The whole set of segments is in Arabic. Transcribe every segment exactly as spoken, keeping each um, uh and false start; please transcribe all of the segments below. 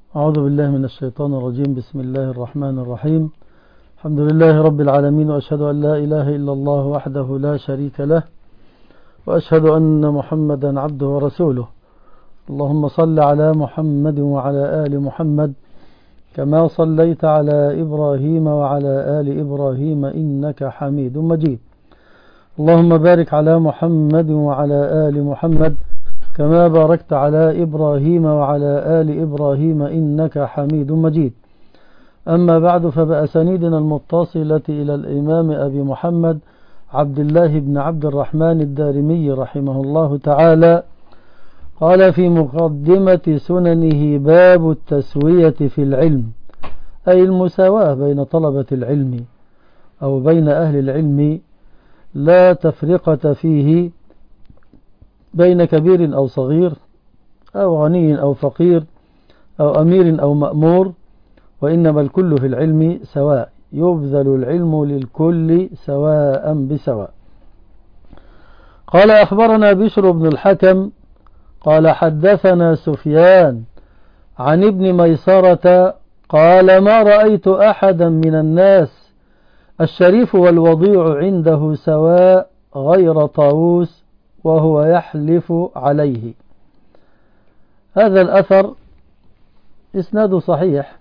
أعوذ بالله من الشيطان الرجيم. بسم الله الرحمن الرحيم. الحمد لله رب العالمين، وأشهد أن لا إله إلا الله وحده لا شريك له، وأشهد أن محمدا عبده ورسوله. اللهم صل على محمد وعلى آل محمد كما صليت على إبراهيم وعلى آل إبراهيم إنك حميد مجيد. اللهم بارك على محمد وعلى آل محمد كما باركت على إبراهيم وعلى آل إبراهيم إنك حميد مجيد. أما بعد، فبأسانيدنا المتصلة إلى الإمام أبي محمد عبد الله بن عبد الرحمن الدارمي رحمه الله تعالى قال في مقدمة سننه: باب التسوية في العلم، أي المساواة بين طلبة العلم أو بين أهل العلم، لا تفرقة فيه بين كبير أو صغير، أو غني أو فقير، أو أمير أو مأمور، وإنما الكل في العلم سواء، يبذل العلم للكل سواء بسواء. قال: أخبرنا بشر بن الحكم قال حدثنا سفيان عن ابن ميسرة قال: ما رأيت أحدا من الناس الشريف والوضيع عنده سواء غير طاووس وهو يحلف عليه. هذا الأثر إسناده صحيح.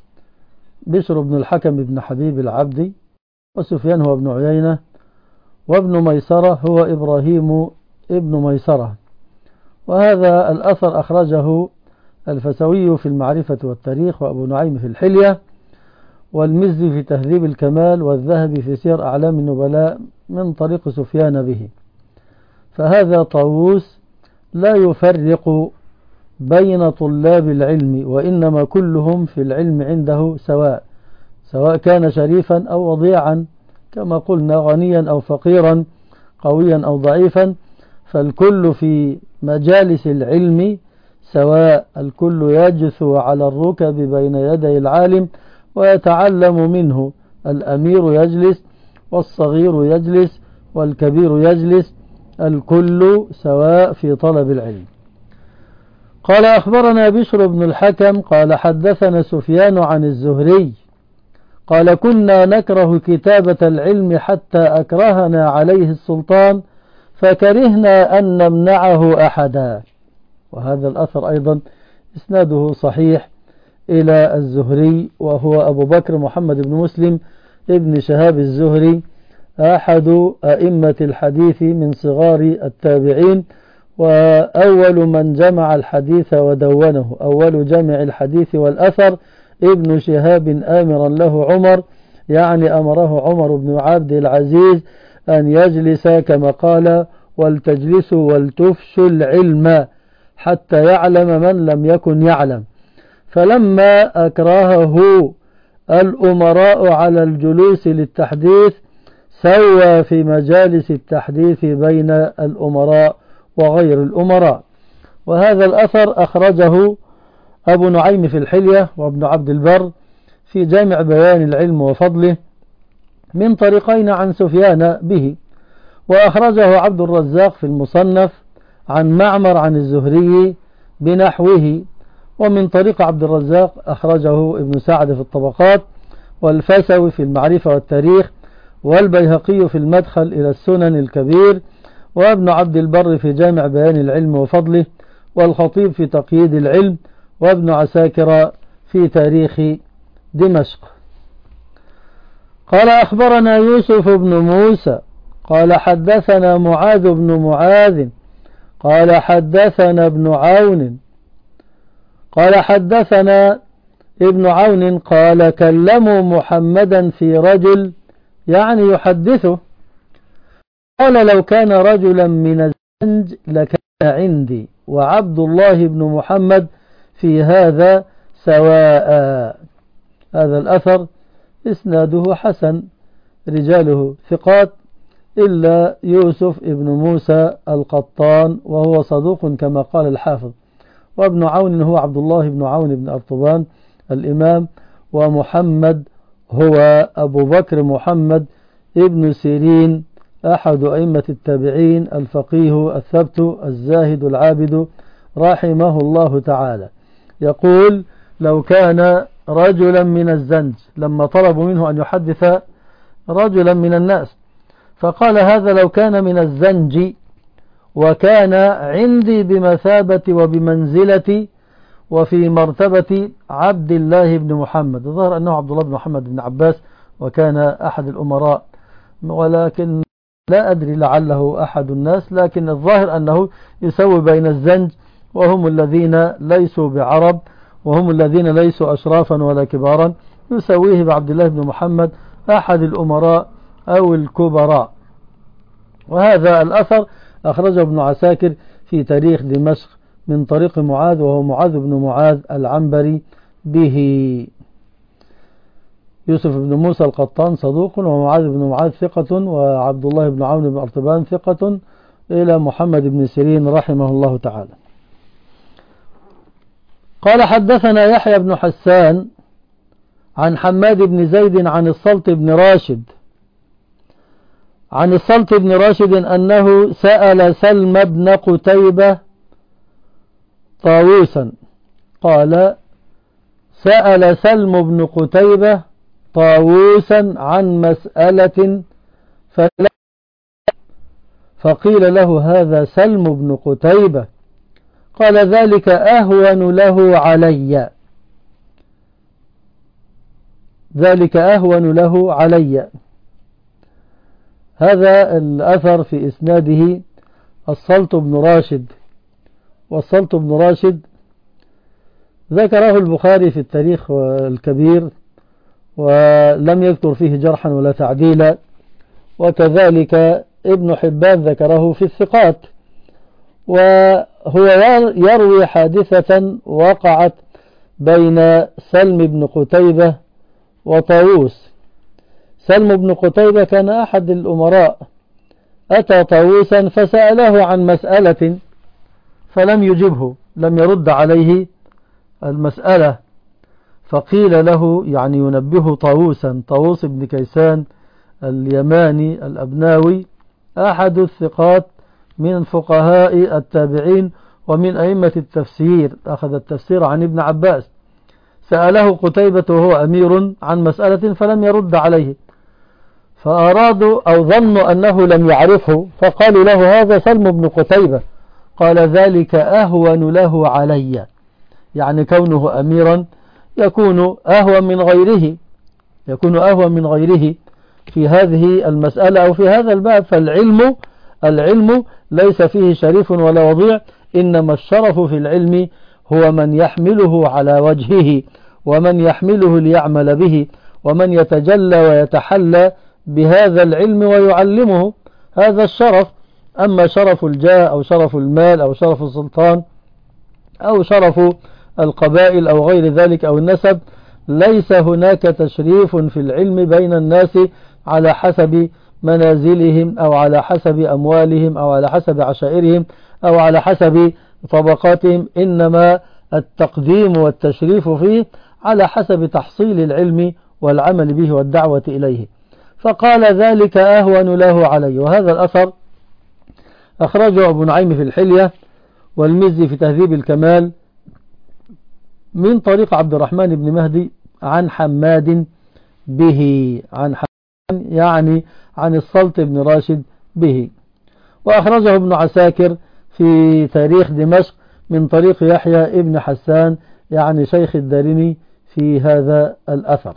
بشر بن الحكم بن حبيب العبدي، وسفيان هو ابن عيينة، وابن ميسرة هو إبراهيم ابن ميسرة. وهذا الأثر أخرجه الفسوي في المعرفة والتاريخ، وأبو نعيم في الحلية، والمزي في تهذيب الكمال، والذهبي في سير أعلام النبلاء من طريق سفيان به. فهذا طاووس لا يفرق بين طلاب العلم، وإنما كلهم في العلم عنده سواء، سواء كان شريفا أو وضيعا، كما قلنا غنيا أو فقيرا، قويا أو ضعيفا، فالكل في مجالس العلم سواء. الكل يجثو على الركب بين يدي العالم ويتعلم منه. الأمير يجلس، والصغير يجلس، والكبير يجلس، الكل سواء في طلب العلم. قال: أخبرنا بشر بن الحكم قال حدثنا سفيان عن الزهري قال: كنا نكره كتابة العلم حتى أكرهنا عليه السلطان فكرهنا أن نمنعه أحدا. وهذا الأثر أيضا إسناده صحيح إلى الزهري، وهو أبو بكر محمد بن مسلم ابن شهاب الزهري، أحد أئمة الحديث من صغار التابعين، وأول من جمع الحديث ودونه، أول جمع الحديث والأثر ابن شهاب آمرا له عمر، يعني أمره عمر بن عبد العزيز أن يجلس كما قال: ولتجلسوا ولتفشوا العلم حتى يعلم من لم يكن يعلم. فلما أكرهه الأمراء على الجلوس للتحديث سوى في مجالس التحديث بين الأمراء وغير الأمراء. وهذا الأثر أخرجه أبو نعيم في الحلية، وابن عبد البر في جامع بيان العلم وفضله من طريقين عن سفيان به، وأخرجه عبد الرزاق في المصنف عن معمر عن الزهري بنحوه. ومن طريق عبد الرزاق أخرجه ابن سعد في الطبقات، والفسوي في المعرفة والتاريخ، والبيهقي في المدخل إلى السنن الكبير، وابن عبد البر في جامع بيان العلم وفضله، والخطيب في تقييد العلم، وابن عساكر في تاريخ دمشق. قال: أخبرنا يوسف بن موسى قال حدثنا معاذ بن معاذ قال حدثنا ابن عون قال حدثنا ابن عون قال: كلموا محمدا في رجل، يعني يحدثه، قال: لو كان رجلا من الزنج لكان عندي وعبد الله بن محمد في هذا سواء. هذا الأثر إسناده حسن، رجاله ثقات إلا يوسف ابن موسى القطان، وهو صدوق كما قال الحافظ. وابن عون هو عبد الله بن عون بن أرطبان الإمام، ومحمد هو أبو بكر محمد ابن سيرين، أحد أئمة التابعين، الفقيه الثبت الزاهد العابد رحمه الله تعالى. يقول: لو كان رجلا من الزنج، لما طلبوا منه أن يحدث رجلا من الناس، فقال هذا لو كان من الزنج وكان عندي بمثابة وبمنزلة وفي مرتبة عبد الله بن محمد. ظهر أنه عبد الله بن محمد بن عباس، وكان أحد الأمراء، ولكن لا أدري لعله أحد الناس، لكن الظاهر أنه يسوي بين الزنج وهم الذين ليسوا بعرب، وهم الذين ليسوا أشرافا ولا كبارا، يسويه بعبد الله بن محمد أحد الأمراء أو الكبراء. وهذا الأثر أخرجه ابن عساكر في تاريخ دمشق من طريق معاذ، وهو معاذ بن معاذ العنبري به. يوسف بن موسى القطان صدوق، ومعاذ بن معاذ ثقة، وعبد الله بن عون بن أرطبان ثقة، إلى محمد بن سيرين رحمه الله تعالى. قال حدثنا يحيى بن حسان عن حماد بن زيد عن الصلت بن راشد عن الصلت بن راشد أنه سأل سلم بن قتيبة طاووسا. قال سأل سلم بن قتيبة طاووسا عن مسألة فلا، فقيل له هذا سلم بن قتيبة، قال ذلك أهون له علي، ذلك أهون له علي. هذا الأثر في إسناده الصلت بن راشد، والصلت بن راشد ذكره البخاري في التاريخ الكبير، ولم يذكر فيه جرحا ولا تعديلا، وكذلك ابن حبان ذكره في الثقات. وهو يروي حادثة وقعت بين سلم بن قتيبة وطاووس. سلم بن قتيبة كان أحد الأمراء، أتى طاووسا فسأله عن مسألة فلم يجبه، لم يرد عليه المسألة، فقيل له، يعني ينبه طاووسا، طاووس بن كيسان اليماني الأبناوي، أحد الثقات من فقهاء التابعين ومن أئمة التفسير، أخذ التفسير عن ابن عباس. سأله قتيبة وهو أمير عن مسألة فلم يرد عليه، فأرادوا أو ظنوا أنه لم يعرفه، فقالوا له هذا سلم بن قتيبة، قال ذلك أهون له علي، يعني كونه أميرا يكون أهون من غيره، يكون أهون من غيره في هذه المسألة أو في هذا الباب. فالعلم العلم ليس فيه شريف ولا وضيع، إنما الشرف في العلم هو من يحمله على وجهه، ومن يحمله ليعمل به، ومن يتجلى ويتحلى بهذا العلم ويعلمه، هذا الشرف. أما شرف الجاه أو شرف المال أو شرف السلطان أو شرف القبائل أو غير ذلك أو النسب، ليس هناك تشريف في العلم بين الناس على حسب منازلهم أو على حسب أموالهم أو على حسب عشائرهم أو على حسب طبقاتهم، إنما التقديم والتشريف فيه على حسب تحصيل العلم والعمل به والدعوة إليه. فقال ذلك أهون له علي. وهذا الأثر أخرجه أبو نعيم في الحلية والمزي في تهذيب الكمال من طريق عبد الرحمن بن مهدي عن حماد به، عن حماد يعني عن الصلت بن راشد به. وأخرجه ابن عساكر في تاريخ دمشق من طريق يحيى ابن حسان يعني شيخ الدارمي في هذا الأثر.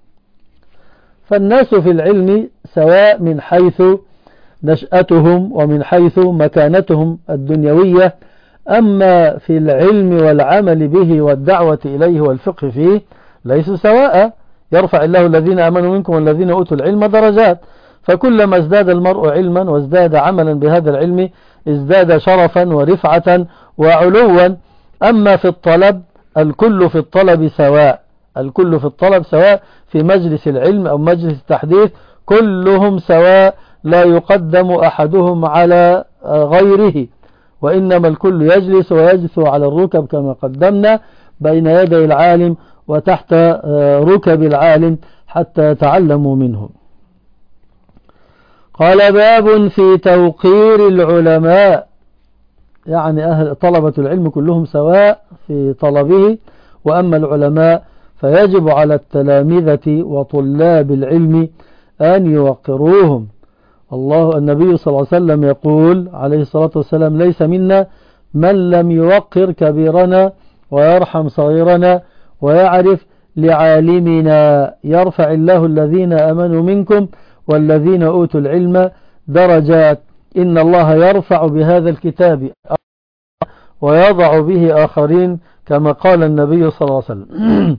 فالناس في العلم سواء من حيث نشأتهم ومن حيث مكانتهم الدنيوية، أما في العلم والعمل به والدعوة إليه والفقه فيه ليسوا سواء. يرفع الله الذين آمنوا منكم والذين أوتوا العلم درجات، فكلما ازداد المرء علما وازداد عملا بهذا العلم ازداد شرفا ورفعة وعلوا. أما في الطلب الكل في الطلب سواء، الكل في الطلب سواء، في مجلس العلم أو مجلس التحديث كلهم سواء، لا يقدم أحدهم على غيره، وإنما الكل يجلس ويجثو على الركب كما قدمنا بين يدي العالم وتحت ركب العالم حتى يتعلموا منه. قال باب في توقير العلماء، يعني أهل طلبة العلم كلهم سواء في طلبه وأما العلماء فيجب على التلامذة وطلاب العلم أن يوقروهم. الله النبي صلى الله عليه وسلم يقول عليه الصلاة والسلام: ليس منا من لم يوقر كبيرنا ويرحم صغيرنا ويعرف لعالمنا. يرفع الله الذين آمنوا منكم والذين أوتوا العلم درجات. إن الله يرفع بهذا الكتاب ويضع به آخرين كما قال النبي صلى الله عليه وسلم.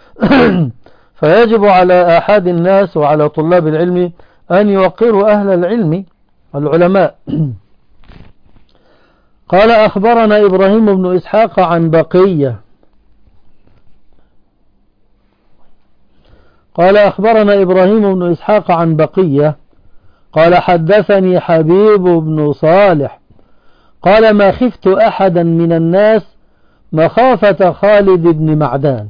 فيجب على أحد الناس وعلى طلاب العلم أن يوقروا أهل العلم العلماء. قال: أخبرنا إبراهيم بن إسحاق عن بقية قال أخبرنا إبراهيم بن إسحاق عن بقية قال: حدثني حبيب بن صالح قال: ما خفت أحدا من الناس مخافة خالد بن معدان.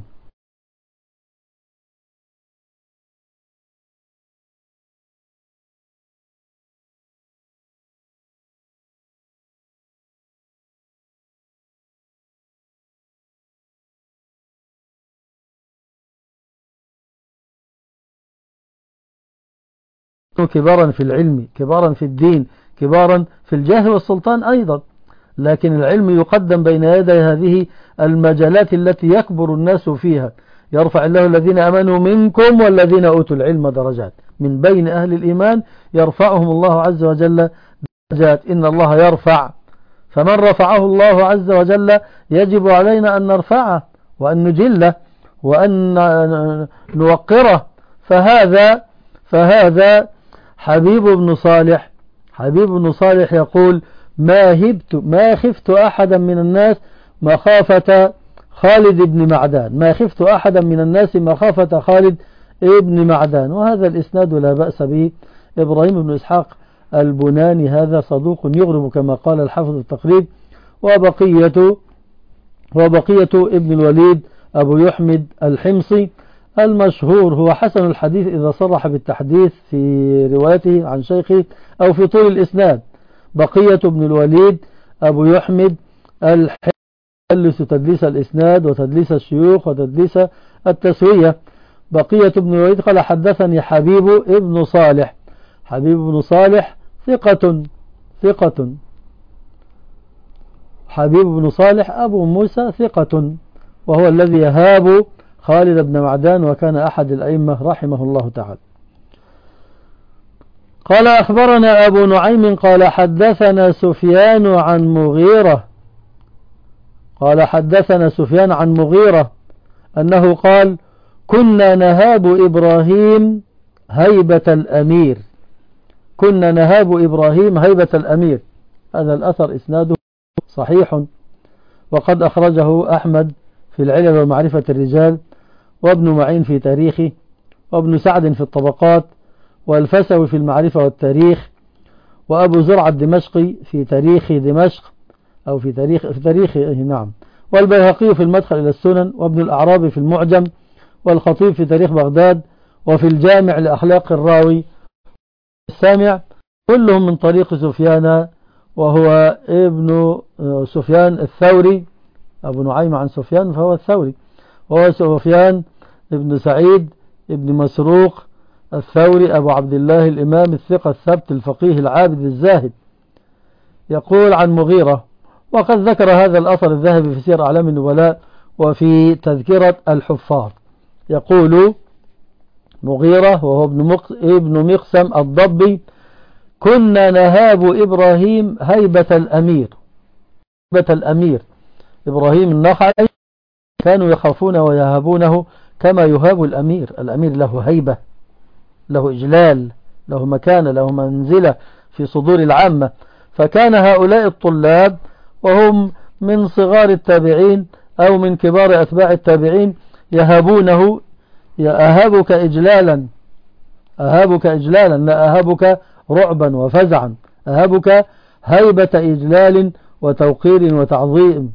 كبارا في العلم، كبارا في الدين، كبارا في الجاه والسلطان أيضا، لكن العلم يقدم بين يدي هذه المجالات التي يكبر الناس فيها. يرفع الله الذين آمنوا منكم والذين أوتوا العلم درجات. من بين أهل الإيمان يرفعهم الله عز وجل درجات. إن الله يرفع، فمن رفعه الله عز وجل يجب علينا أن نرفعه وأن نجله وأن نوقره. فهذا فهذا حبيب بن صالح حبيب بن صالح يقول: ما هبت ما خفت أحدا من الناس مخافة خالد بن معدان ما خفت أحدا من الناس مخافة خالد بن معدان. وهذا الإسناد لا بأس به. إبراهيم بن إسحاق البناني هذا صدوق يغرب كما قال الحافظ التقريب. وبقية وبقية ابن الوليد أبو يحمد الحمصي المشهور هو حسن الحديث إذا صرح بالتحديث في روايته عن شيخه أو في طول الإسناد. بقية ابن الوليد أبو يحمد الحمصي يدلس تدليس الإسناد وتدليس الشيوخ وتدليس التسوية. بقية ابن الوليد قال: حدثني حبيب ابن صالح حبيب بن صالح ثقة ثقة حبيب بن صالح أبو موسى ثقة، وهو الذي يهاب خالد بن معدان وكان أحد الأئمة رحمه الله تعالى. قال: أخبرنا أبو نعيم قال: حدثنا سفيان عن مغيرة قال حدثنا سفيان عن مغيرة أنه قال: كنا نهاب إبراهيم هيبة الأمير كنا نهاب إبراهيم هيبة الأمير. هذا الأثر إسناده صحيح، وقد أخرجه أحمد في العلل ومعرفة الرجال، وابن معين في تاريخه، وابن سعد في الطبقات، والفسوي في المعرفة والتاريخ، وأبو زرع الدمشقي في تاريخ دمشق أو في تاريخ في تاريخ نعم، والبيهقي في المدخل إلى السنن، وابن الأعرابي في المعجم، والخطيب في تاريخ بغداد، وفي الجامع لأخلاق الراوي السامع، كلهم من طريق سفيان وهو ابن سفيان الثوري. أبو نعيم عن سفيان فهو الثوري، وهو سفيان ابن سعيد ابن مسروق الثوري أبو عبد الله الإمام الثقة الثبت الفقيه العابد الزاهد. يقول عن مغيرة، وقد ذكر هذا الأثر الذهبي في سير أعلام النبلاء وفي تذكرة الحفاظ. يقول مغيرة وهو ابن مقسم الضبي: كنا نهاب إبراهيم هيبة الأمير هيبة الأمير إبراهيم النخعي كانوا يخافون ويهابونه كما يهاب الأمير. الأمير له هيبة، له إجلال، له مكانة، له منزلة في صدور العامة. فكان هؤلاء الطلاب وهم من صغار التابعين أو من كبار أتباع التابعين يهابونه. أهابك إجلالا أهابك إجلالا لا أهابك رعبا وفزعا، أهابك هيبة إجلال وتوقير وتعظيم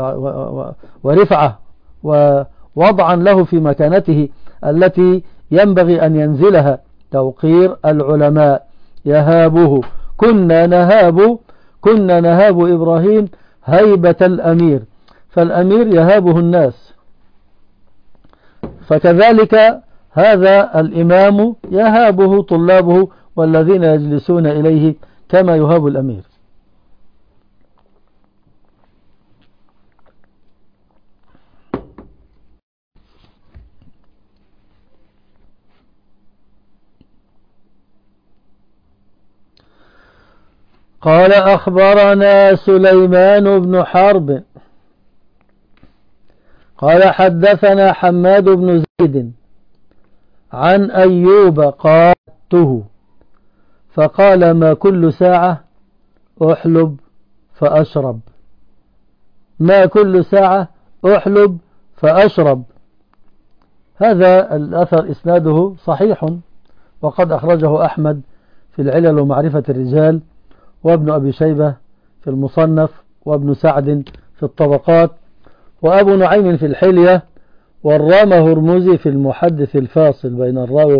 ورفعة ووضعا له في مكانته التي ينبغي أن ينزلها. توقير العلماء يهابه. كنا نهاب كنا نهاب إبراهيم هيبة الأمير، فالأمير يهابه الناس فكذلك هذا الإمام يهابه طلابه والذين يجلسون إليه كما يهاب الأمير. قال أخبرنا سليمان بن حرب قال حدثنا حماد بن زيد عن أيوب قالته فقال ما كل ساعة أحلب فأشرب، ما كل ساعة أحلب فأشرب. هذا الأثر إسناده صحيح، وقد أخرجه أحمد في العلل ومعرفة الرجال، وابن أبي شيبة في المصنف، وابن سعد في الطبقات، وأبو نعيم في الحلية، والرام هرمزي في المحدث الفاصل بين الراوي.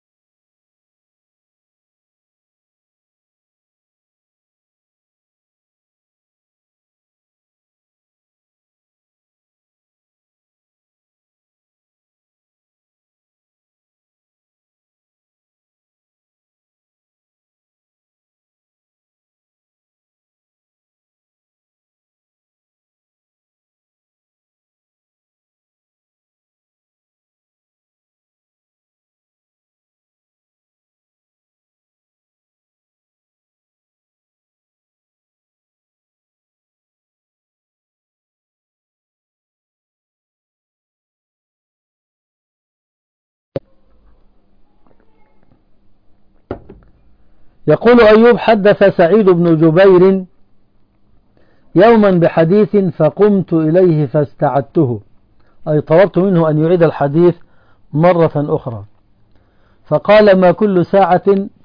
يقول أيوب حدث سعيد بن جبير يوما بحديث فقمت إليه فاستعدته، أي طلبت منه أن يعيد الحديث مرة أخرى، فقال ما كل ساعة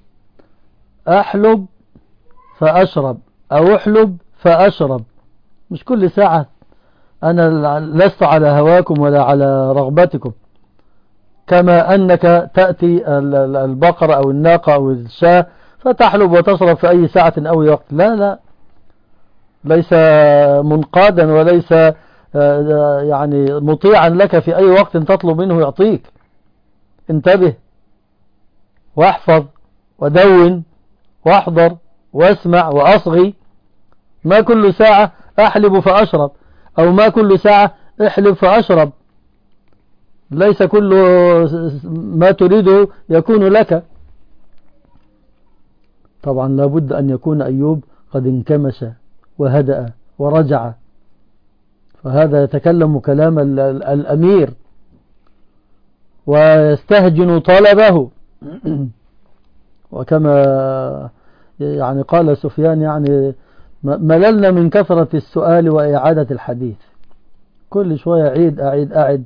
أحلب فأشرب أو أحلب فأشرب، مش كل ساعة، أنا لست على هواكم ولا على رغبتكم، كما أنك تأتي البقرة أو الناقة أو الشاة فتحلب وتشرب في أي ساعة أو وقت، لا لا، ليس منقادا وليس يعني مطيعا لك في أي وقت تطلب منه يعطيك. انتبه واحفظ ودون واحضر واسمع وأصغي. ما كل ساعة أحلب فأشرب أو ما كل ساعة احلب فأشرب، ليس كل ما تريده يكون لك. طبعا لابد أن يكون أيوب قد انكمش وهدأ ورجع، فهذا يتكلم كلام الأمير ويستهجن طلبه، وكما يعني قال سفيان يعني مللنا من كثرة السؤال وإعادة الحديث، كل شوية عيد أعيد أعد.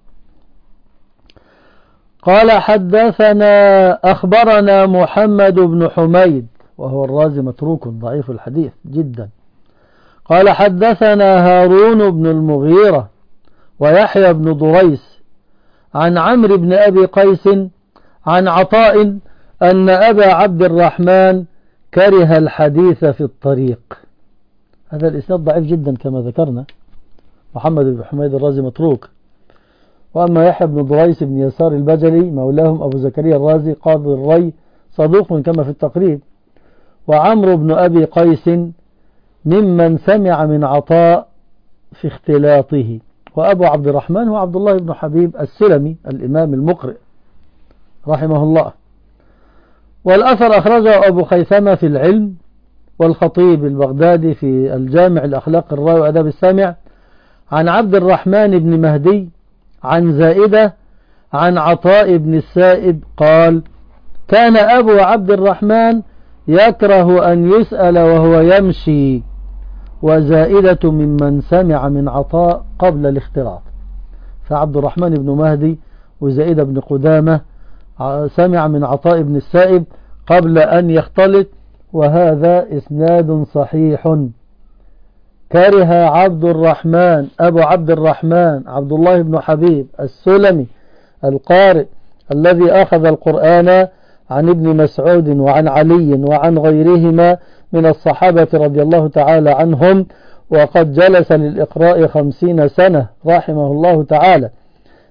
قال حدثنا أخبرنا محمد بن حميد وهو الرازي متروك ضعيف الحديث جدا. قال حدثنا هارون بن المغيرة ويحيى بن ضريس عن عمرو بن أبي قيس عن عطاء أن أبا عبد الرحمن كره الحديث في الطريق. هذا الإسناد ضعيف جدا كما ذكرنا، محمد بن حميد الرازي متروك. وأما يحيى بن ضريس بن يسار البجلي مولاهم أبو زكريا الرازي قاضي الري صدوق كما في التقريب. وعمرو بن أبي قيس ممن سمع من عطاء في اختلاطه. وأبو عبد الرحمن هو عبد الله بن حبيب السلمي الإمام المقرئ رحمه الله. والأثر أخرجه أبو خيثمة في العلم، والخطيب البغدادي في الجامع الأخلاق الراوي وأداب السامع عن عبد الرحمن بن مهدي عن زائدة عن عطاء بن السائب قال كان أبو عبد الرحمن يكره أن يسأل وهو يمشي، وزائدة ممن سمع من عطاء قبل الاختلاط. فعبد الرحمن بن مهدي وزائدة بن قدامة سمع من عطاء بن السائب قبل أن يختلط، وهذا إسناد صحيح. كره عبد الرحمن أبو عبد الرحمن عبد الله بن حبيب السلمي القارئ الذي أخذ القرآن عن ابن مسعود وعن علي وعن غيرهما من الصحابة رضي الله تعالى عنهم، وقد جلس للإقراء خمسين سنة رحمه الله تعالى،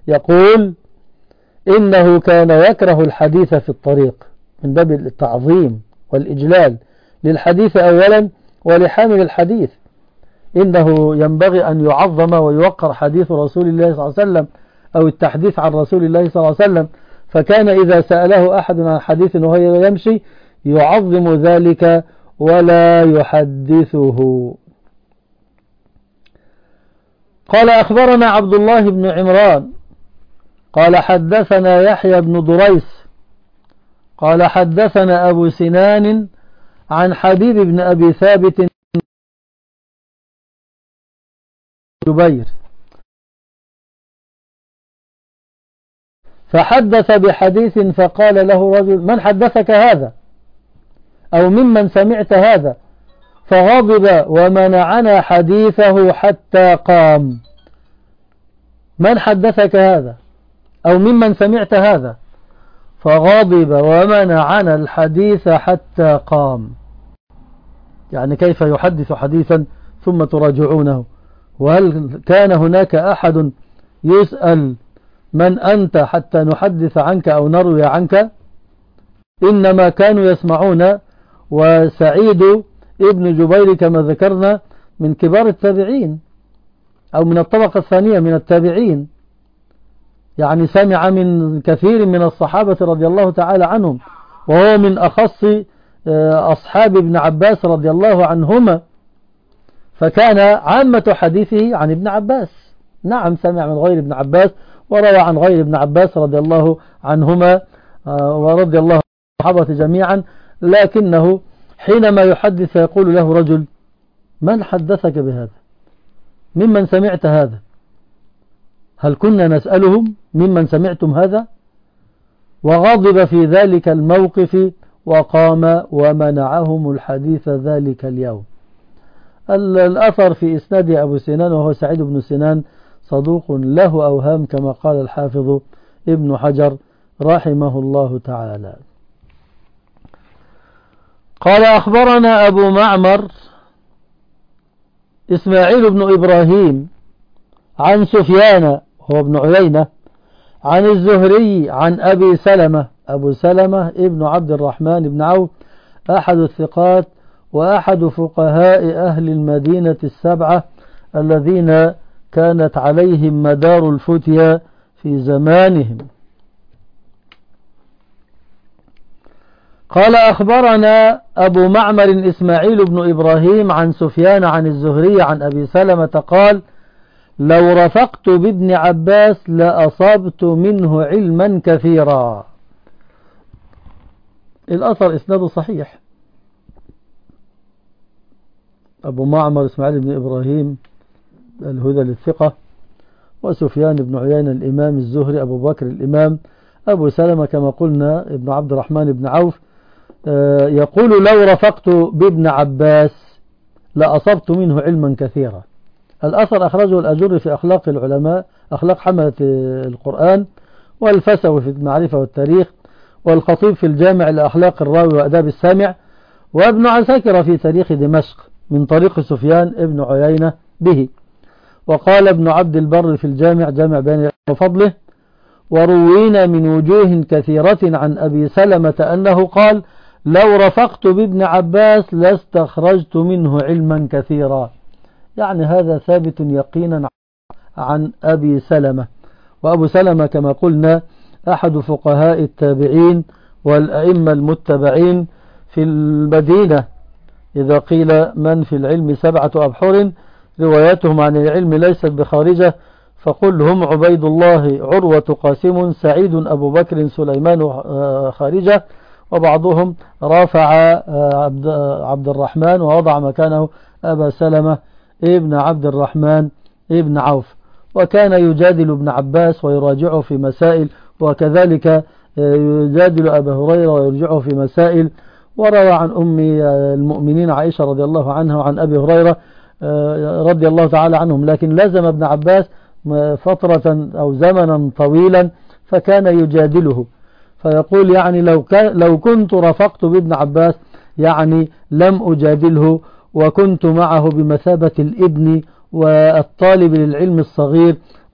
يقول إنه كان يكره الحديث في الطريق من باب التعظيم والإجلال للحديث أولا ولحامل الحديث، إنه ينبغي أن يعظم ويوقر حديث رسول الله صلى الله عليه وسلم أو التحديث عن رسول الله صلى الله عليه وسلم. فكان إذا سأله أحد عن حديث وهو يمشي يعظم ذلك ولا يحدثه. قال أخبرنا عبد الله بن عمران قال حدثنا يحيى بن دريس قال حدثنا أبو سنان عن حبيب بن أبي ثابت جبير فحدث بحديث فقال له رجل: من حدثك هذا؟ أو ممن سمعت هذا؟ فغضب ومنعنا حديثه حتى قام. من حدثك هذا؟ أو ممن سمعت هذا؟ فغضب ومنعنا الحديث حتى قام. يعني كيف يحدث حديثا ثم تراجعونه؟ وهل كان هناك أحد يسأل من أنت حتى نحدث عنك أو نروي عنك؟ إنما كانوا يسمعون. وسعيد ابن جبير كما ذكرنا من كبار التابعين أو من الطبقة الثانية من التابعين، يعني سمع من كثير من الصحابة رضي الله تعالى عنهم، وهو من أخص أصحاب ابن عباس رضي الله عنهما، فكان عامة حديثه عن ابن عباس. نعم سمع من غير ابن عباس وروى عن غير ابن عباس رضي الله عنهما ورضي الله عن الصحابة جميعا، لكنه حينما يحدث يقول له رجل: من حدثك بهذا؟ ممن سمعت هذا؟ هل كنا نسألهم ممن سمعتم هذا؟ وغضب في ذلك الموقف وقام ومنعهم الحديث ذلك اليوم. الأثر في إسناد أبو سنان وهو سعيد بن سنان صدوق له أوهام كما قال الحافظ ابن حجر رحمه الله تعالى. قال أخبرنا أبو معمر إسماعيل بن إبراهيم عن سفيان هو ابن عيينة عن الزهري عن أبي سلمة أبو سلمة ابن عبد الرحمن بن عوف أحد الثقات وأحد فقهاء أهل المدينة السبعة الذين كانت عليهم مدار الفتيا في زمانهم. قال أخبرنا أبو معمر إسماعيل بن إبراهيم عن سفيان عن الزهري عن أبي سلمة قال: لو رفقت بابن عباس لأصبت منه علما كثيرا. الأثر إسناده صحيح. أبو معمر إسماعيل بن إبراهيم الهذلي الثقة، وسفيان بن عيينة الإمام، الزهري أبو بكر الإمام، أبو سلمة كما قلنا ابن عبد الرحمن بن عوف. يقول: لو رفقت بابن عباس لأصبت منه علما كثيرا. الأثر أخرجه الأجر في أخلاق العلماء، أخلاق حملة القرآن، والفسوي في المعرفة والتاريخ، والخطيب في الجامع لأخلاق الراوي وأداب السامع، وابن عساكر في تاريخ دمشق من طريق سفيان ابن عيينة به. وقال ابن عبد البر في الجامع جامع بيان وفضله: وروينا من وجوه كثيرة عن أبي سلمة أنه قال: لو رفقت بابن عباس لاستخرجت منه علما كثيرا. يعني هذا ثابت يقينا عن أبي سلمة. وأبو سلمة كما قلنا أحد فقهاء التابعين والأئمة المتبعين في المدينة. إذا قيل من في العلم سبعة أبحر رواياتهم عن العلم ليست بخارجة فقل هم عبيد الله عروة قاسم سعيد أبو بكر سليمان خارجة، وبعضهم رافع عبد الرحمن ووضع مكانه أبا سلمة ابن عبد الرحمن ابن عوف، وكان يجادل ابن عباس ويراجعه في مسائل، وكذلك يجادل أبا هريرة ويرجعه في مسائل. وروى عن أم المؤمنين عائشة رضي الله عنها وعن أبي هريرة رضي الله تعالى عنهم، لكن لزم ابن عباس فترة أو زمنا طويلا فكان يجادله، فيقول يعني لو, لو كنت رفقت بابن عباس يعني لم أجادله، وكنت معه بمثابة الابن والطالب للعلم الصغير،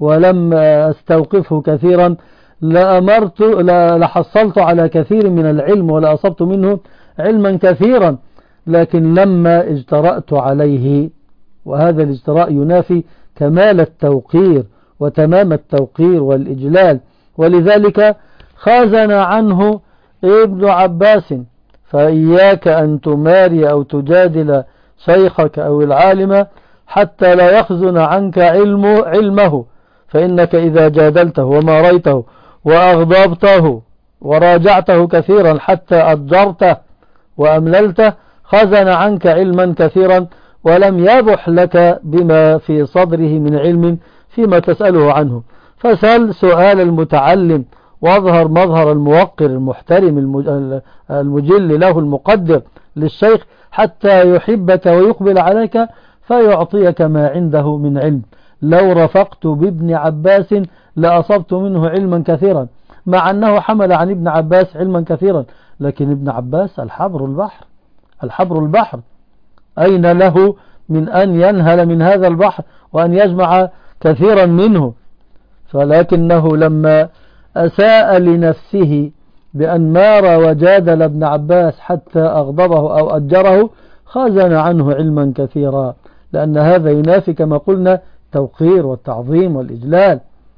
ولم أستوقفه كثيرا لأمرت لحصلت على كثير من العلم ولأصبت منه علما كثيرا، لكن لما اجترأت عليه، وهذا الاجتراء ينافي كمال التوقير وتمام التوقير والإجلال، ولذلك خازن عنه ابن عباس: فإياك أن تماري أو تجادل شيخك أو العالم حتى لا يخزن عنك علم علمه، فإنك إذا جادلته وماريته وأغضبته وراجعته كثيرا حتى أضجرته وأمللته خزن عنك علما كثيرا، ولم يبح لك بما في صدره من علم فيما تسأله عنه. فسل سؤال المتعلم، واظهر مظهر الموقر المحترم المجل له المقدر للشيخ حتى يحبك ويقبل عليك فيعطيك ما عنده من علم. لو رفقت بابن عباس لأصبت منه علما كثيرا، مع أنه حمل عن ابن عباس علما كثيرا، لكن ابن عباس الحبر البحر الحبر البحر أين له من أن ينهل من هذا البحر وأن يجمع كثيرا منه؟ فلكنه لما أساء لنفسه بأن مار وجادل ابن عباس حتى أغضبه أو أجره خزن عنه علما كثيرا، لأن هذا ينافي كما قلنا التوقير والتعظيم والإجلال.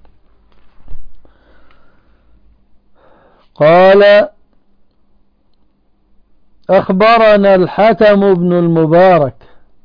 قال: أخبرنا الحكم بن المبارك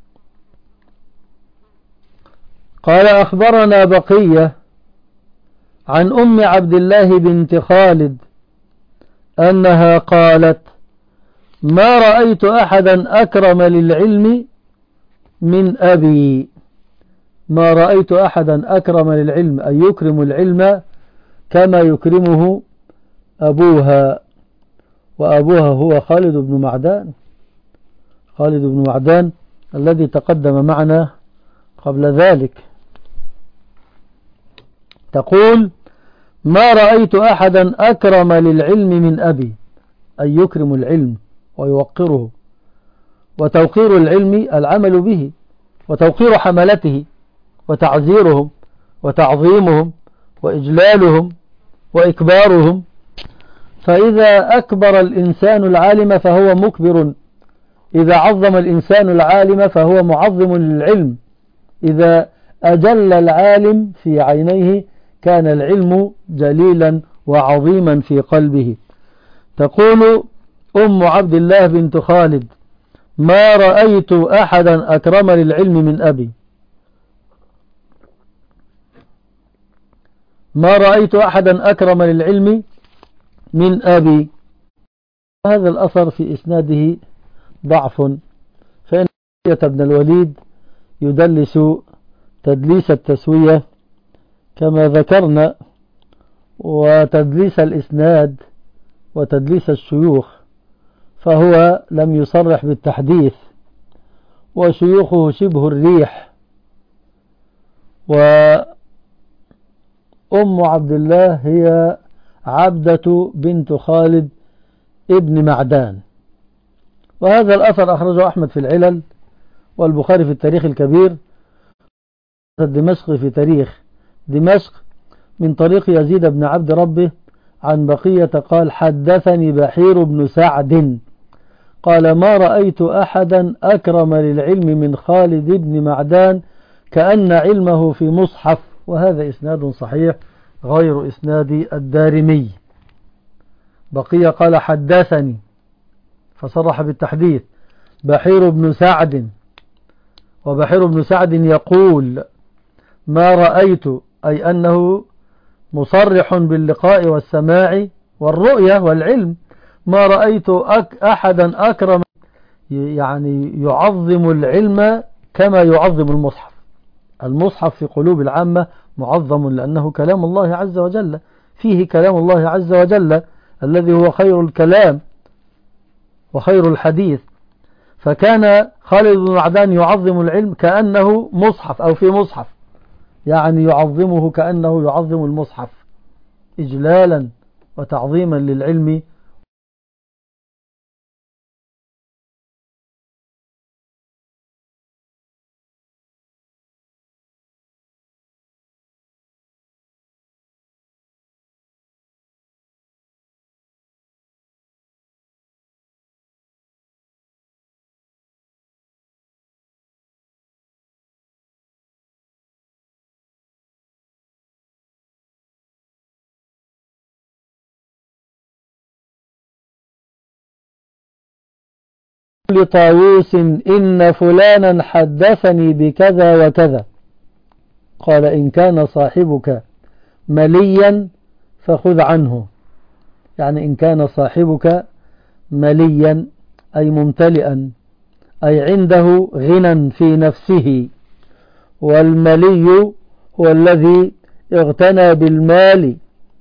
قال أخبرنا بقية عن أم عبد الله بنت خالد أنها قالت: ما رأيت أحدا أكرم للعلم من أبي. ما رأيت أحدا أكرم للعلم، أي يكرم العلم كما يكرمه أبوها، وأبوها هو خالد بن معدان خالد بن معدان الذي تقدم معنا قبل ذلك. تقول: ما رأيت أحدا أكرم للعلم من أبي، أي يكرم العلم ويوقره، وتوقير العلم العمل به، وتوقير حملته وتعزيرهم وتعظيمهم وإجلالهم وإكبارهم. فإذا أكبر الإنسان العالم فهو مكبر، إذا عظم الإنسان العالم فهو معظم للعلم، إذا أجل العالم في عينيه كان العلم جليلا وعظيما في قلبه. تقول أم عبد الله بنت خالد: ما رأيت أحدا أكرم للعلم من أبي. ما رأيت أحدا أكرم للعلم من أبي. هذا الأثر في إسناده ضعف، فإن بن الوليد يدلس تدليس التسوية كما ذكرنا، وتدليس الإسناد وتدليس الشيوخ، فهو لم يصرح بالتحديث، وشيوخه شبه الريح. وأم عبد الله هي عبدة بنت خالد ابن معدان. وهذا الأثر أخرجه أحمد في العلل، والبخاري في التاريخ الكبير، الدمشق في تاريخ دمشق من طريق يزيد بن عبد ربه عن بقية قال: حدثني بحير بن سعد قال: ما رأيت أحدا أكرم للعلم من خالد بن معدان كأن علمه في مصحف. وهذا إسناد صحيح غير إسناد الدارمي. بقية قال: حدثني، فصرح بالتحديث، بحير بن سعد، وبحير بن سعد يقول: ما رأيت، أي أنه مصرح باللقاء والسماع والرؤية والعلم، ما رأيت أحدا أكرم، يعني يعظم العلم كما يعظم المصحف. المصحف في قلوب العامة معظم لأنه كلام الله عز وجل، فيه كلام الله عز وجل الذي هو خير الكلام وخير الحديث. فكان خالد بن معدان يعظم العلم كأنه مصحف أو في مصحف، يعني يعظمه كأنه يعظم المصحف إجلالا وتعظيما للعلم لطاووس إن فلانا حدثني بكذا وكذا. قال إن كان صاحبك مليا فخذ عنه، يعني إن كان صاحبك مليا أي ممتلئا، أي عنده غنى في نفسه، والملي هو الذي اغتنى بالمال،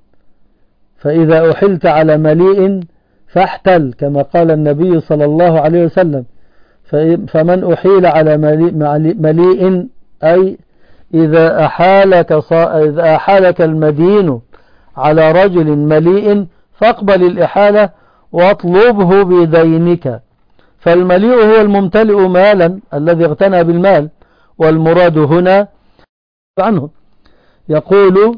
فإذا أحلت على مليء فاحتل كما قال النبي صلى الله عليه وسلم. فمن أحيل على مليء أي إذا أحالك, إذا أحالك المدين على رجل مليء فاقبل الإحالة واطلبه بدينك. فالمليء هو الممتلئ مالا الذي اغتنى بالمال، والمراد هنا عنه. يقول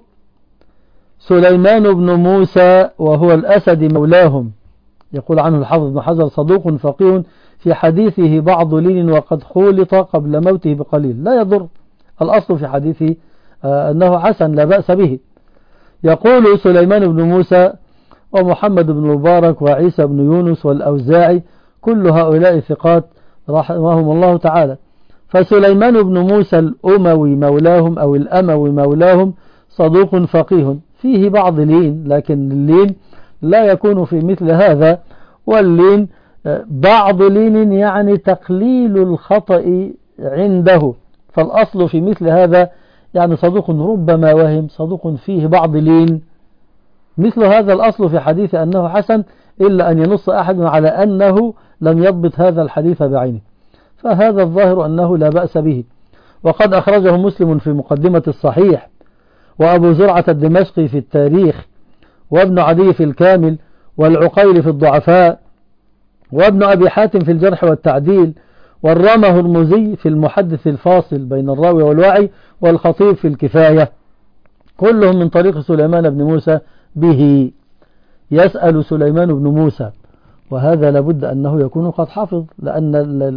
سليمان بن موسى وهو الأسد مولاهم، يقول عنه الحافظ بن حجر صدوق فقيه في حديثه بعض لين وقد خولط قبل موته بقليل، لا يضر، الأصل في حديثه أنه حسن لا بأس به. يقول سليمان بن موسى ومحمد بن مبارك وعيسى بن يونس والأوزاعي كل هؤلاء ثقات رحمهم الله تعالى. فسليمان بن موسى الأموي مولاهم أو الأموي مولاهم صدوق فقيه فيه بعض لين، لكن اللين لا يكون في مثل هذا، واللين بعض لين يعني تقليل الخطأ عنده، فالأصل في مثل هذا يعني صدوق ربما وهم، صدوق فيه بعض لين، مثل هذا الأصل في حديث أنه حسن، إلا أن ينص أحد على أنه لم يضبط هذا الحديث بعينه، فهذا الظاهر أنه لا بأس به. وقد أخرجه مسلم في مقدمة الصحيح، وأبو زرعة الدمشقي في التاريخ، وابن عدي في الكامل، والعقيل في الضعفاء، وابن أبي حاتم في الجرح والتعديل، والرامة هرمزي في المحدث الفاصل بين الراوي والواعي، والخطيب في الكفاية، كلهم من طريق سليمان بن موسى به. يسأل سليمان بن موسى، وهذا لابد أنه يكون قد حفظ، لأن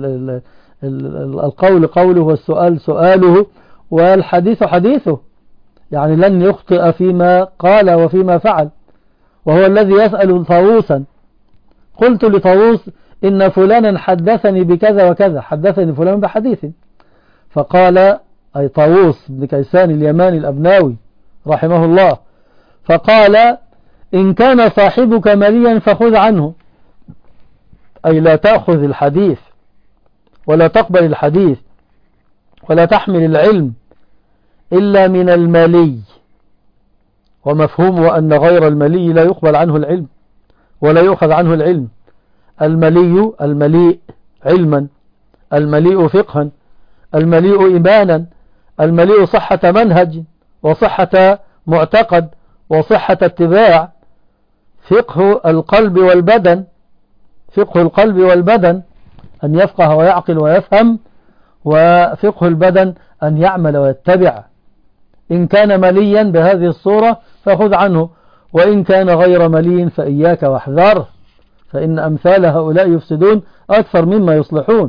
القول قوله والسؤال سؤاله والحديث حديثه، يعني لن يخطئ فيما قال وفيما فعل، وهو الذي يسأل طاووسا. قلت لطاووس إن فلانا حدثني بكذا وكذا، حدثني فلان بحديث، فقال أي طاووس بن كيسان اليماني الأبناوي رحمه الله، فقال إن كان صاحبك مليا فخذ عنه، أي لا تأخذ الحديث ولا تقبل الحديث ولا تحمل العلم إلا من الملي، ومفهوم أن غير الملي لا يقبل عنه العلم ولا يؤخذ عنه العلم. الملي المليء علما، المليء فقها، المليء إيمانا، المليء صحة منهج وصحة معتقد وصحة اتباع، فقه القلب والبدن، فقه القلب والبدن أن يفقه ويعقل ويفهم، وفقه البدن أن يعمل ويتبع. إن كان مليا بهذه الصورة فخذ عنه، وإن كان غير ملي فإياك واحذره، فإن أمثال هؤلاء يفسدون أكثر مما يصلحون.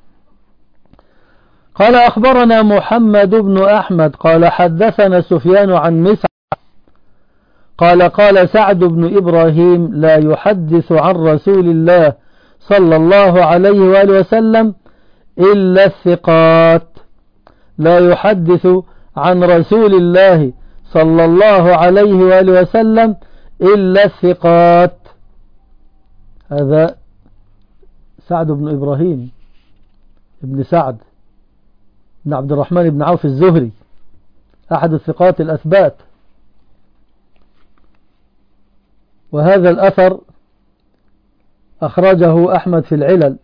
قال أخبرنا محمد بن أحمد قال حدثنا سفيان عن مسعر قال قال سعد بن إبراهيم لا يحدث عن رسول الله صلى الله عليه وآله وسلم إلا الثقات، لا يحدث عن رسول الله صلى الله عليه وآله وسلم إلا الثقات. هذا سعد بن إبراهيم ابن سعد بن عبد الرحمن بن عوف الزهري، أحد الثقات الأثبات. وهذا الأثر أخرجه أحمد في العلل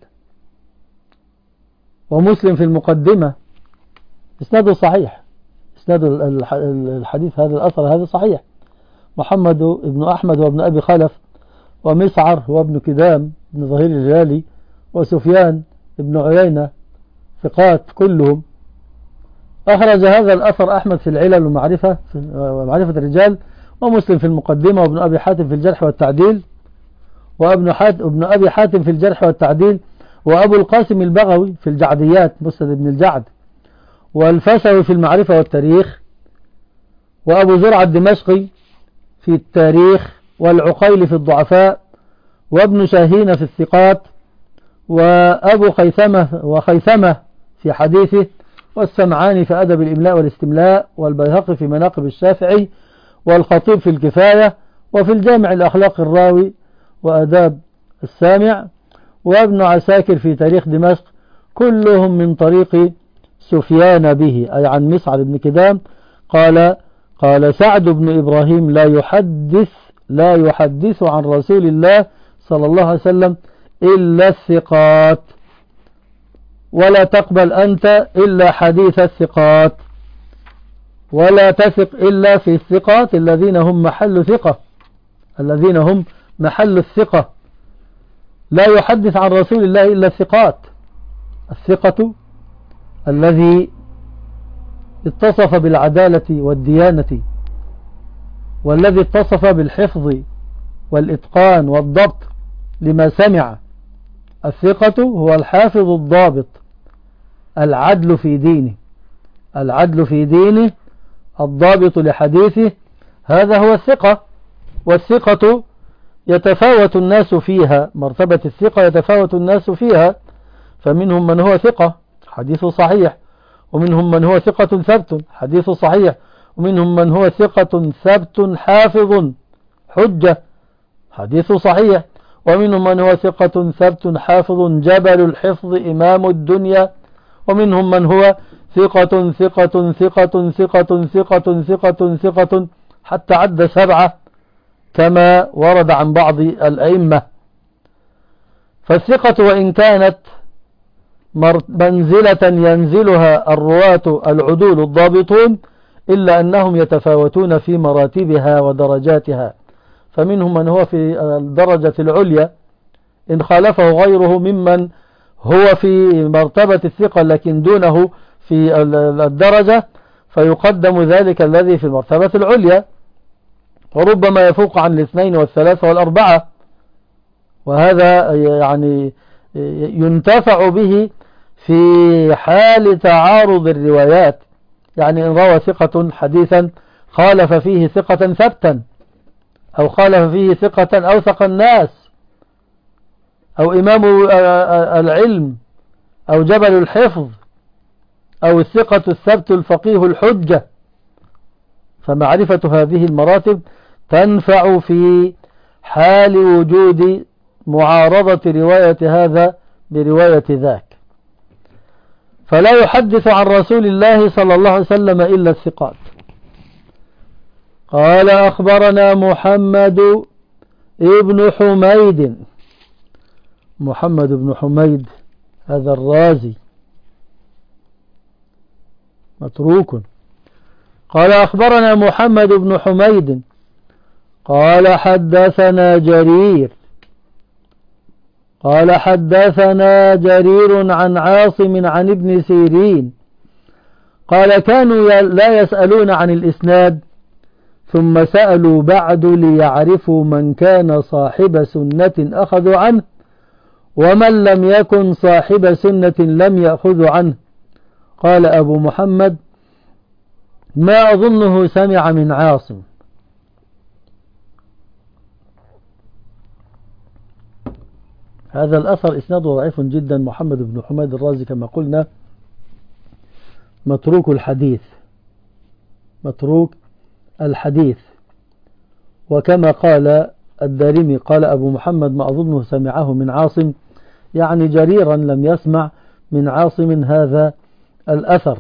ومسلم في المقدمة، إسناده صحيح، إسناد الحديث هذا الأثر هذا صحيح. محمد بن أحمد وابن أبي خلف ومسعر وابن كدام بن ظهير الجالي وسفيان بن عيينة ثقات كلهم. أخرج هذا الأثر أحمد في العلل ومعرفة ومعرفة الرجال، ومسلم في المقدمة، وابن أبي حاتم في الجرح والتعديل، وابن حاتم ابن أبي حاتم في الجرح والتعديل، وأبو القاسم البغوي في الجعديات مسند بن الجعد، والفسوي في المعرفة والتاريخ، وأبو زرع الدمشقي في التاريخ، والعقيل في الضعفاء، وابن شاهين في الثقات، وأبو خيثمة وخيثمة في حديثه، والسمعاني في أدب الإملاء والاستملاء، والبيهقي في مناقب الشافعي، والخطيب في الكفاية، وفي الجامع الأخلاق الراوي وأداب السامع، وابن عساكر في تاريخ دمشق، كلهم من طريق سفيان به، أي عن مسعر بن كدام قال قال سعد بن إبراهيم لا يحدث لا يحدث عن رسول الله صلى الله عليه وسلم إلا الثقات، ولا تقبل أنت إلا حديث الثقات، ولا تثق إلا في الثقات الذين هم محل ثقة الذين هم محل الثقة. لا يحدث عن رسول الله إلا الثقات، الثقة الذي اتصف بالعدالة والديانة، والذي اتصف بالحفظ والإتقان والضبط لما سمع. الثقة هو الحافظ الضابط، العدل في دينه العدل في دينه الضابط لحديثه، هذا هو الثقة. والثقة يتفاوت الناس فيها، مرتبة الثقة يتفاوت الناس فيها، فمنهم من هو ثقة حديث صحيح، ومنهم من هو ثقة ثبت حديث صحيح، ومنهم من هو ثقة ثبت حافظ حجة حديث صحيح، ومنهم من هو ثقة ثبت حافظ جبل الحفظ إمام الدنيا، ومنهم من هو ثقة ثقة ثقة ثقة ثقة ثقة ثقة حتى عد سبعة كما ورد عن بعض الأئمة. فالثقة وإن كانت منزلة ينزلها الرواة العدول الضابطون، إلا أنهم يتفاوتون في مراتبها ودرجاتها، فمنهم من هو في الدرجة العليا إن خالفه غيره ممن هو في مرتبة الثقة لكن دونه في الدرجة، فيقدم ذلك الذي في المرتبة العليا، وربما يفوق عن الاثنين والثلاثة والأربعة، وهذا يعني ينتفع به في حال تعارض الروايات. يعني إن روى ثقة حديثا خالف فيه ثقة ثبتا، أو خالف فيه ثقة أوثق الناس، أو إمام العلم، أو جبل الحفظ، أو الثقة الثبت الفقيه الحجة، فمعرفة هذه المراتب تنفع في حال وجود معارضة رواية هذا برواية ذاك. فلا يحدث عن رسول الله صلى الله عليه وسلم إلا الثقات. قال أخبرنا محمد ابن حميد محمد بن حميد هذا الرازي متروك. قال أخبرنا محمد بن حميد قال حدثنا جرير قال حدثنا جرير عن عاصم عن ابن سيرين قال كانوا لا يسألون عن الإسناد، ثم سألوا بعد ليعرفوا من كان صاحب سنة أخذوا عنه، ومن لم يكن صاحب سنة لم يأخذوا عنه. قال أبو محمد ما أظنه سمع من عاصم. هذا الأثر إسناده ضعيف جدا. محمد بن حميد الرازي كما قلنا متروك الحديث متروك الحديث وكما قال الدارمي قال أبو محمد ما أظنه سمعه من عاصم، يعني جريرا لم يسمع من عاصم هذا الأثر.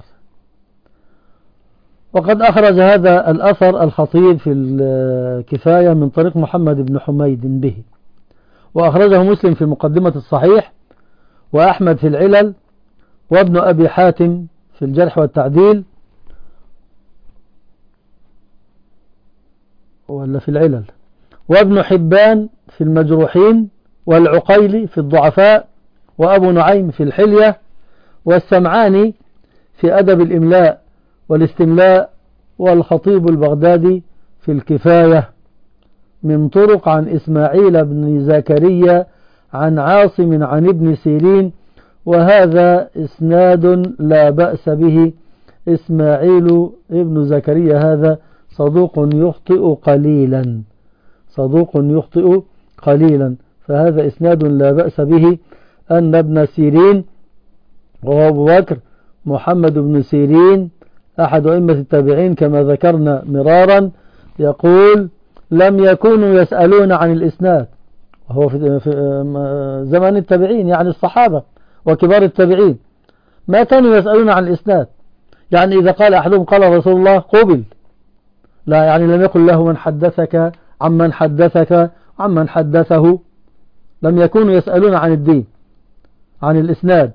وقد أخرج هذا الأثر الخطيب في الكفاية من طريق محمد بن حميد به، وأخرجه مسلم في مقدمة الصحيح، وأحمد في العلل، وابن أبي حاتم في الجرح والتعديل، ولا في العلل، وابن حبان في المجروحين، والعقيلي في الضعفاء، وأبو نعيم في الحلية، والسمعاني في أدب الإملاء والاستملاء، والخطيب البغدادي في الكفاية من طرق عن إسماعيل بن زكريا عن عاصم عن ابن سيرين، وهذا إسناد لا بأس به. إسماعيل ابن زكريا هذا صدوق يخطئ قليلا صدوق يخطئ قليلا فهذا إسناد لا بأس به. أن ابن سيرين وهو أبو بكر محمد بن سيرين أحد أئمة التابعين كما ذكرنا مرارا يقول لم يكونوا يسألون عن الإسناد، وهو في زمن التابعين يعني الصحابة وكبار التابعين ما كانوا يسألون عن الإسناد. يعني إذا قال أحدهم قال رسول الله قبل، لا يعني لم يقل له من حدثك عمن حدثك عمن حدثه. لم يكونوا يسألون عن الدين عن الإسناد.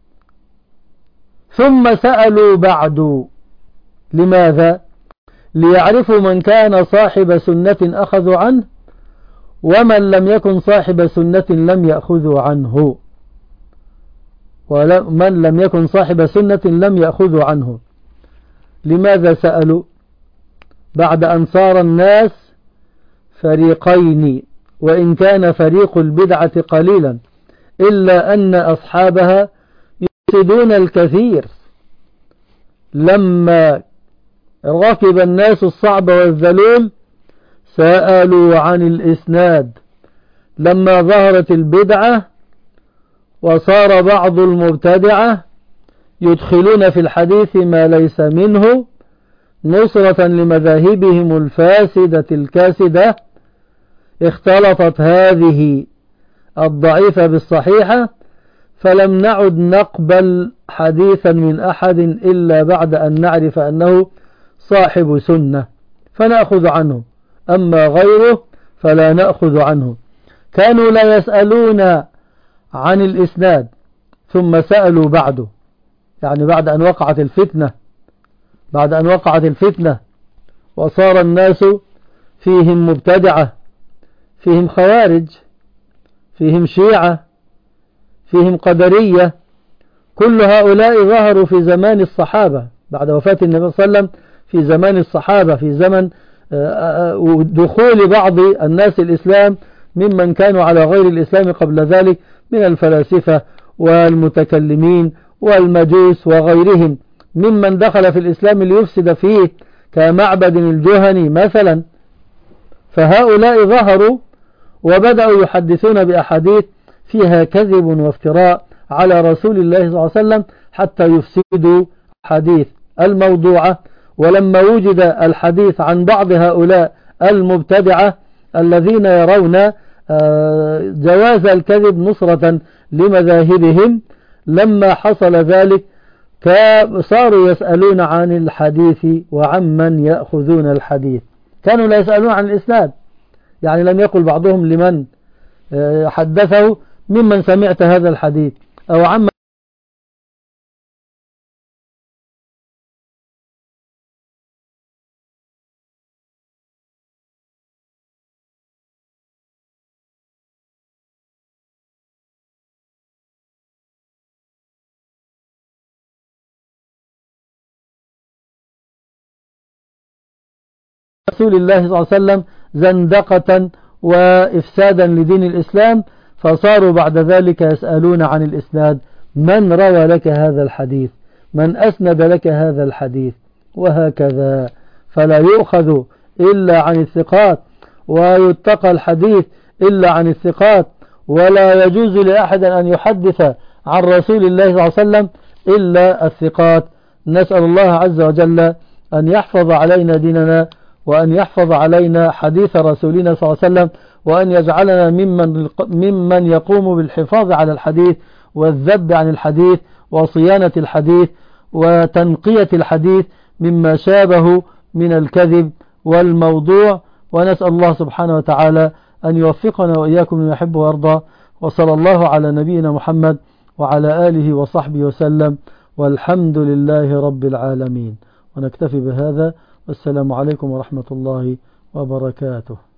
ثم سألوا بعد، لماذا؟ ليعرفوا من كان صاحب سنة أخذوا عنه ومن لم يكن صاحب سنة لم يأخذوا عنه، ومن لم يكن صاحب سنة لم يأخذوا عنه. لماذا سألوا؟ بعد أن صار الناس فريقين، وإن كان فريق البدعة قليلا إلا أن أصحابها يفسدون الكثير. لما ركب الناس الصعب والذلول سألوا عن الإسناد. لما ظهرت البدعة وصار بعض المبتدعة يدخلون في الحديث ما ليس منه نصرة لمذاهبهم الفاسدة الكاسدة، اختلطت هذه الضعيفة بالصحيحة، فلم نعد نقبل حديثا من أحد إلا بعد أن نعرف أنه صاحب سنة فنأخذ عنه، أما غيره فلا نأخذ عنه. كانوا لا يسألون عن الإسناد ثم سألوا بعده، يعني بعد أن وقعت الفتنة بعد أن وقعت الفتنة وصار الناس فيهم مبتدعة، فيهم خوارج، فيهم شيعة، فيهم قدرية. كل هؤلاء ظهروا في زمان الصحابة بعد وفاة النبي صلى الله عليه وسلم، في زمان الصحابة، في زمن دخول بعض الناس الإسلام ممن كانوا على غير الإسلام قبل ذلك من الفلاسفة والمتكلمين والمجوس وغيرهم ممن دخل في الإسلام ليفسد فيه كمعبد الجهني مثلا. فهؤلاء ظهروا وبدأوا يحدثون بأحاديث فيها كذب وافتراء على رسول الله صلى الله عليه وسلم حتى يفسدوا حديث الموضوعة. ولما وجد الحديث عن بعض هؤلاء المبتدعة الذين يرون جواز الكذب نصرة لمذاهبهم، لما حصل ذلك صاروا يسألون عن الحديث وعمن يأخذون الحديث. كانوا لا يسألون عن الإسناد، يعني لم يقل بعضهم لمن حدثه ممن سمعت هذا الحديث أو عمن رسول الله صلى الله عليه وسلم زندقة وإفسادا لدين الإسلام. فصاروا بعد ذلك يسألون عن الإسناد، من روى لك هذا الحديث، من أسند لك هذا الحديث، وهكذا. فلا يؤخذ إلا عن الثقات ويتقى الحديث إلا عن الثقات، ولا يجوز لأحد أن يحدث عن رسول الله صلى الله عليه وسلم إلا الثقات. نسأل الله عز وجل أن يحفظ علينا ديننا وأن يحفظ علينا حديث رسولنا صلى الله عليه وسلم، وأن يجعلنا ممن, ممن يقوم بالحفاظ على الحديث والذب عن الحديث وصيانة الحديث وتنقية الحديث مما شابه من الكذب والموضوع. ونسأل الله سبحانه وتعالى أن يوفقنا وإياكم لما يحب ويرضى. وصلى الله على نبينا محمد وعلى آله وصحبه وسلم، والحمد لله رب العالمين. ونكتفي بهذا، والسلام عليكم ورحمة الله وبركاته.